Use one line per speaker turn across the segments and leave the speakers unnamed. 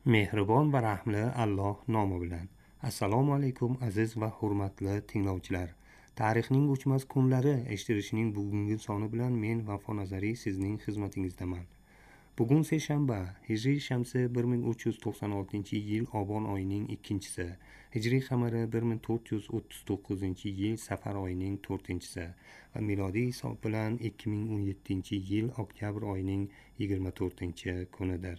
Mehribon va rahmli Alloh nomi bilan. Assalomu alaykum aziz va hurmatli tinglovchilar. Tarixning o'chmas kunlari eshittirishning bugungi soni bilan men Vafo Nazariy sizning xizmatingizdaman. Bugun seshanba, Hijriy shamsi 1396-yil Obon oyining 2-si, Hijriy qamari 1439-yil Safar oyining 4-si va milodiy hisob bilan 2017-yil oktyabr oyining 24-kunidir.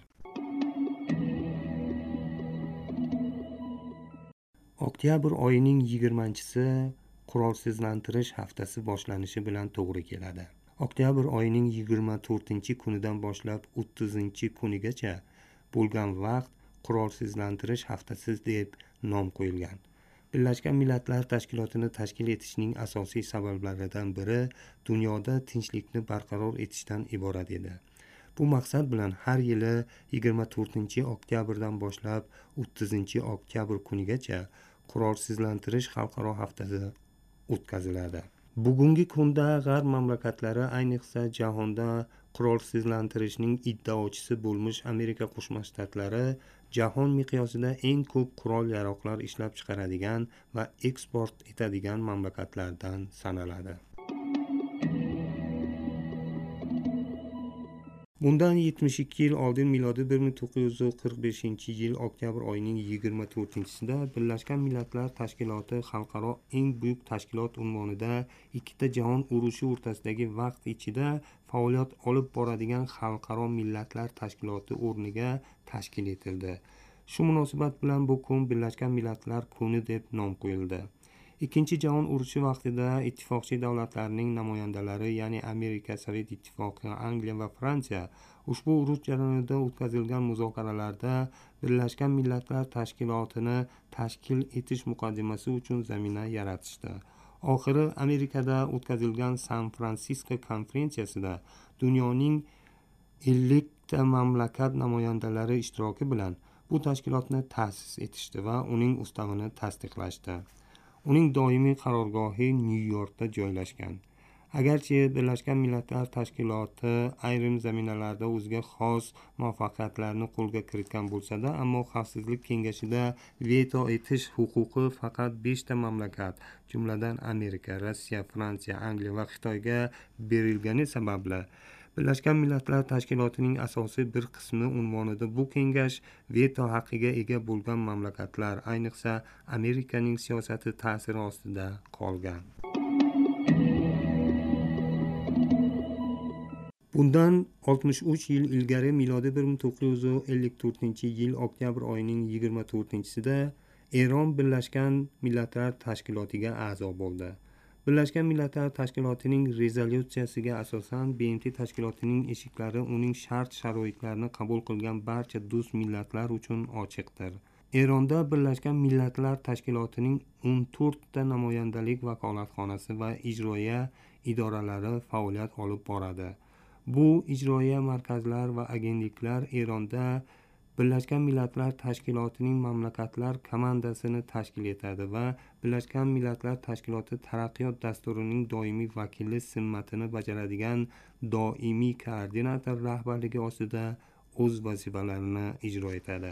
Oktyabr oyining 20-si qurolsizlantirish haftasi boshlanishi bilan to'g'ri keladi. Oktyabr oyining 24-kunidan boshlab 30-kunigacha bo'lgan vaqt qurolsizlantirish haftasi deb nom qo'yilgan. Birlashgan Millatlar Tashkilotini tashkil etishning asosiy sabablaridan biri dunyoda tinchlikni barqaror etishdan iborat edi. Bu maqsad bilan har yili 24-oktyabrdan boshlab 30-oktyabr kunigacha qurolsizlantirish xalqaro haftasi o'tkaziladi. Bugungi kunda G'arb mamlakatlari, ayniqsa jahonda qurolsizlantirishning iddaochisi bo'lmish Amerika Qo'shma Shtatlari jahon miqyosida eng ko'p qurol-yaroqlar ishlab chiqaradigan va eksport etadigan mamlakatlardan sanaladi. Bundan 72 yil oldin milodiy 1945-yil oktyabr oyining 24-sida Birlashgan Millatlar Tashkiloti xalqaro eng buyuk tashkilot unvonida ikkita jahon urushi o'rtasidagi vaqt ichida faoliyat olib boradigan xalqaro millatlar tashkiloti o'rniga tashkil etildi. Shu munosabat bilan bu kun Birlashgan Millatlar kuni deb nom qo'yildi. Ikkinchi jahon urushi vaqtida ittifoqchi davlatlarning namoyandalari, ya'ni Amerika, Sovet Ittifoqi, Angliya va Fransiya ushbu urush jarayonida o'tkazilgan muzokaralarda Birlashgan Millatlar Tashkilotini tashkil etish muqaddimasi uchun zamina yaratishdi. Oxiri Amerikada o'tkazilgan San-Fransisko konferensiyasida dunyoning 50 ta mamlakat namoyandalari ishtiroki bilan bu tashkilotni ta'sis etishdi va uning ustavini tasdiqlashdi. Uning doimiy qarorgohi Nyu-Yorkda joylashgan. Agarchi Birlashgan Millatlar Tashkiloti ayrim zaminalarda o'ziga xos muvaffaqiyatlarni qo'lga kiritgan bo'lsa-da, ammo Xavfsizlik kengashida veto etish huquqi faqat 5 ta mamlakat, jumladan Amerika, Rossiya, Fransiya, Angliya va Xitoyga berilgani sababli Birlashgan Millatlar Tashkilotining asosiy bir qismi unvonida bu kengash veto haqqiga ega bo'lgan mamlakatlar, ayniqsa Amerikaning siyosati ta'siri ostida qolgan. Bundan 63 yil ilgari milodiy 1954-yil oktyabr oyining 24-sida Eron Birlashgan Millatlar Tashkilotiga a'zo bo'ldi. Birlashgan Millatlar Tashkilotining rezolyutsiyasiga asosan BMT tashkilotining eshiklari uning shart-sharoitlarini qabul qilgan barcha do'st millatlar uchun ochiqdir. Eronda Birlashgan Millatlar Tashkilotining 14 ta namoyandalik vakolatxonasi va ijroiya idoralari faoliyat olib boradi. Bu ijroiya markazlar va agentliklar Eronda Birlashgan Millatlar Tashkilotining mamlakatlar komandasini tashkil etadi va Birlashgan Millatlar Tashkiloti taraqqiyot dasturining doimiy vakili simmatini bajaradigan doimiy koordinator rahbarligi ostida o'z vazifalarini ijro etadi.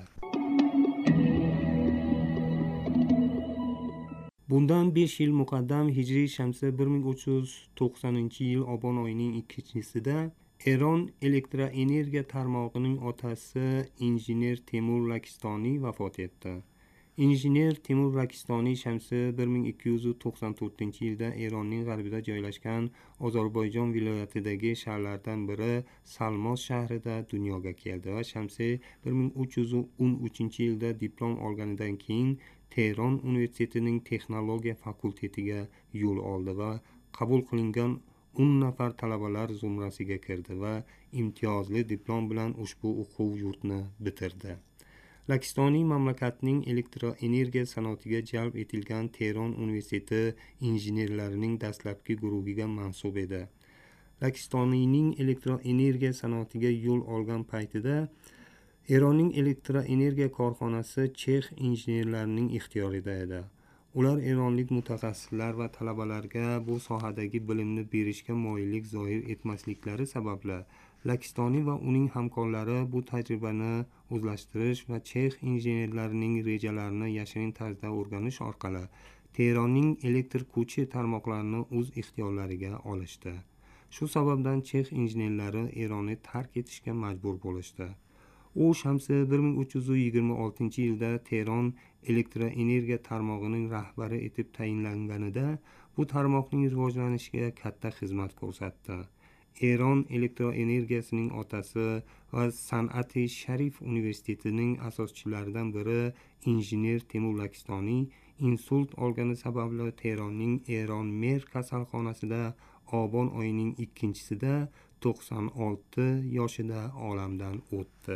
Bundan 5 yil muqaddam Hijriy shamsi 1390-yil Obon oyining 2-sida Eron elektroenergiya tarmog'ining otasi injener Temur Lakistoniy vafot etdi. Injener Temur Lakistoniy shamsi 1294-yilda Eronning g'arbida joylashgan Ozarbayjon viloyatidagi shaharlardan biri Salmos shahrida dunyoga keldi va shamsi 1313-yilda diplom olganidan keyin Tehron universitetining texnologiya fakultetiga yo'l oldi va qabul qilingan 10 nafar talabalar zumrasiga kirdi va imtiyozli diplom bilan ushbu o'quv yurtini bitirdi. Lakistoniy mamlakatning elektroenergiya sanoatiga jalb etilgan Tehron universiteti injenerlarining dastlabki guruhiga mansub edi. Lakistoniyning elektroenergiya sanoatiga yo'l olgan paytida Eronning elektroenergiya korxonasi chex injenerlarining ixtiyorida edi. Ular eronlik mutaxassislar va talabalarga bu sohadagi bilimni berishga moyillik zohir etmasliklari sababli Lakistoniy va uning hamkorlari bu tajribani o'zlashtirish va chex injenerlarining rejalarini yashirin tarzda o'rganish orqali Teheronning elektr kuchi tarmoqlarini o'z ixtiyorlariga olishdi. Shu sababdan chex injenerlari Eronni tark etishga majbur bo'lishdi. U shamsi 1326-yilda Teheron elektroenergiya tarmog'ining rahbari etib tayinlanganida bu tarmoqning rivojlanishiga katta xizmat ko'rsatdi. Eron elektroenergiyasining otasi va San'ati Sharif universitetining asoschilaridan biri injener Temur Lakistoniy insult olgani sababli Teheronning Eron Mer kasalxonasida Obon oyining 2-sida 96 yoshida olamdan o'tdi.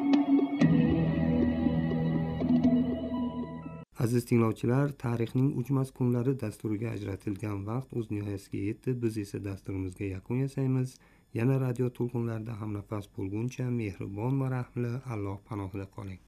Aziz tinglovchilar, tarixning o'chmas kunlari dasturiga ajratilgan vaqt o'z nihoyasiga yetdi. Biz esa dasturimizga yakun yasaymiz. Yana radio to'lqinlarida hamnafas bo'lguncha mehribon va rahmli Alloh panohida qoling.